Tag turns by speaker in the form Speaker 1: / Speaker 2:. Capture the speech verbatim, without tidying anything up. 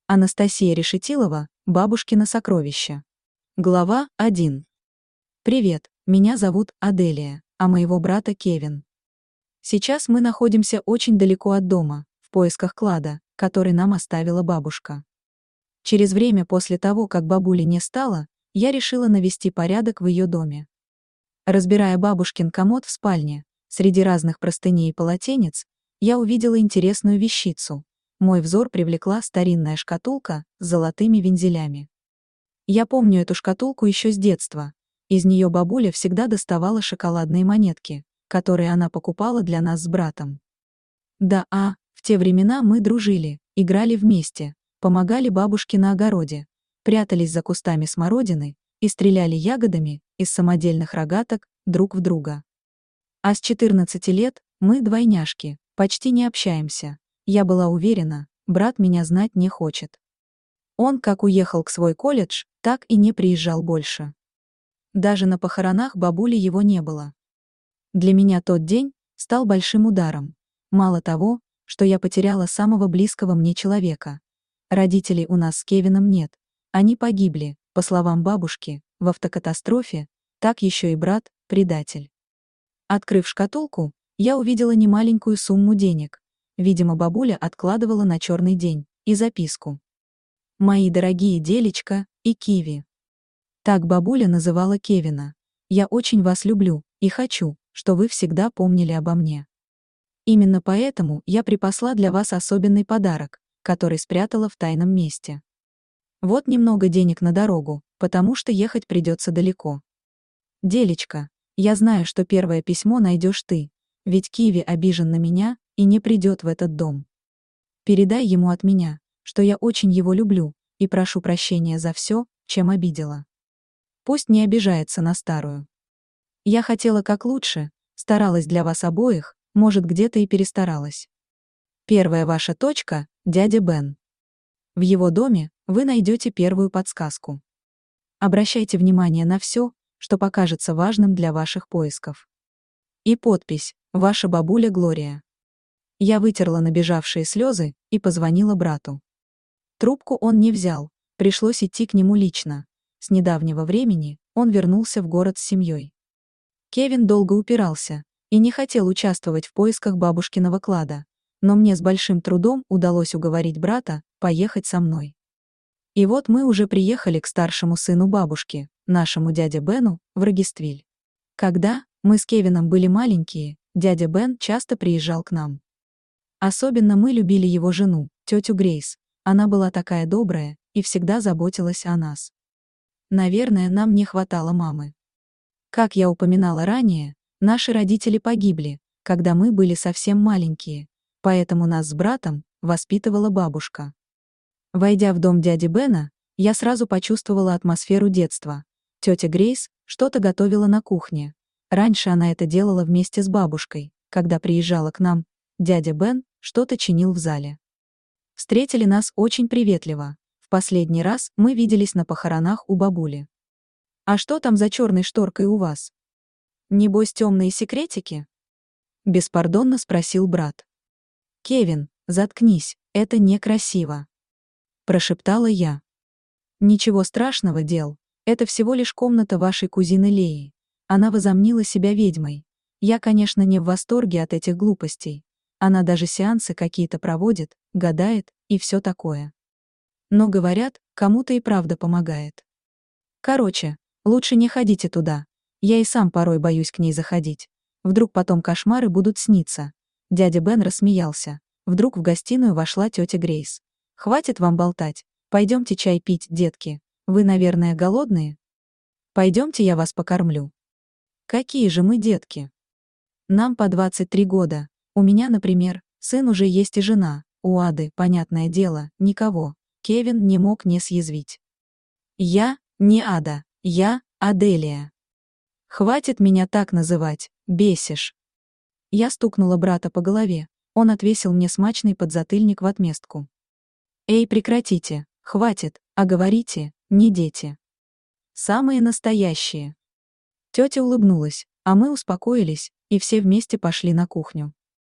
Speaker 1: Анастасия Решетилова, бабушкино сокровище. Глава один. Привет, меня зовут Аделия, а моего брата Кевин. Сейчас мы находимся очень далеко от дома, в поисках клада, который нам оставила бабушка. Через время после того, как бабули не стало, я решила навести порядок в ее доме. Разбирая бабушкин комод в спальне, среди разных простыней и полотенец, я увидела интересную вещицу. Мой взор привлекла старинная шкатулка с золотыми вензелями. Я помню эту шкатулку еще с детства. Из нее бабуля всегда доставала шоколадные монетки, которые она покупала для нас с братом. Да, а, в те времена мы дружили, играли вместе, помогали бабушке на огороде, прятались за кустами смородины и стреляли ягодами из самодельных рогаток друг в друга. А с четырнадцати лет мы двойняшки, почти не общаемся. Я была уверена, брат меня знать не хочет. Он как уехал к свой колледж, так и не приезжал больше. Даже на похоронах бабули его не было. Для меня тот день стал большим ударом. Мало того, что я потеряла самого близкого мне человека. Родителей у нас с Кевином нет. Они погибли, по словам бабушки, в автокатастрофе, так еще и брат – предатель. Открыв шкатулку, я увидела немаленькую сумму денег. Видимо, бабуля откладывала на черный день, и записку. «Мои дорогие Делечка и Киви». Так бабуля называла Кевина. «Я очень вас люблю и хочу, что вы всегда помнили обо мне. Именно поэтому я припасла для вас особенный подарок, который спрятала в тайном месте. Вот немного денег на дорогу, потому что ехать придется далеко. Делечка, я знаю, что первое письмо найдешь ты, ведь Киви обижен на меня и не придет в этот дом. Передай ему от меня, что я очень его люблю и прошу прощения за все, чем обидела. Пусть не обижается на старую. Я хотела как лучше, старалась для вас обоих, может, где-то и перестаралась. Первая ваша точка – дядя Бен. В его доме вы найдете первую подсказку. Обращайте внимание на все, что покажется важным для ваших поисков. И подпись «Ваша бабуля Глория». Я вытерла набежавшие слезы и позвонила брату. Трубку он не взял, пришлось идти к нему лично. С недавнего времени он вернулся в город с семьей. Кевин долго упирался и не хотел участвовать в поисках бабушкиного клада, но мне с большим трудом удалось уговорить брата поехать со мной. И вот мы уже приехали к старшему сыну бабушки, нашему дяде Бену, в Рогествиль. Когда мы с Кевином были маленькие, дядя Бен часто приезжал к нам. Особенно мы любили его жену, тетю Грейс. Она была такая добрая и всегда заботилась о нас. Наверное, нам не хватало мамы. Как я упоминала ранее, наши родители погибли, когда мы были совсем маленькие, поэтому нас с братом воспитывала бабушка. Войдя в дом дяди Бена, я сразу почувствовала атмосферу детства. Тетя Грейс что-то готовила на кухне. Раньше она это делала вместе с бабушкой, когда приезжала к нам. Дядя Бен что-то чинил в зале. Встретили нас очень приветливо. В последний раз мы виделись на похоронах у бабули. «А что там за черной шторкой у вас? Небось, темные секретики?» Беспардонно спросил брат. «Кевин, заткнись, это некрасиво», прошептала я. «Ничего страшного, дел, это всего лишь комната вашей кузины Леи. Она возомнила себя ведьмой. Я, конечно, не в восторге от этих глупостей. Она даже сеансы какие-то проводит, гадает и все такое. Но говорят, кому-то и правда помогает. Короче, лучше не ходите туда. Я и сам порой боюсь к ней заходить. Вдруг потом кошмары будут сниться». Дядя Бен рассмеялся. Вдруг в гостиную вошла тетя Грейс. «Хватит вам болтать. Пойдемте чай пить, детки. Вы, наверное, голодные? Пойдемте, я вас покормлю». «Какие же мы детки? Нам по двадцать три года. У меня, например, сын уже есть и жена. У Ады, понятное дело, никого». Кевин не мог не съязвить. «Я не Ада, я Аделия. Хватит меня так называть, бесишь». Я стукнула брата по голове, он отвесил мне смачный подзатыльник в отместку. «Эй, прекратите, хватит, а говорите, не дети. Самые настоящие». Тетя улыбнулась, а мы успокоились, и все вместе пошли на кухню.